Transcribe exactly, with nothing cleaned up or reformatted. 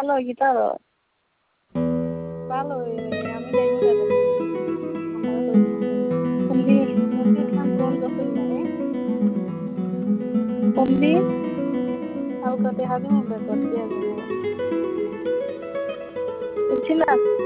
guitar guitar ভালো আমি গাইব গেলে আমরা তো মন্দির মন্দির নাম কোন বছর মানে মন্দির হালকাতে হাবি মন্দির করতে বুঝছিলাম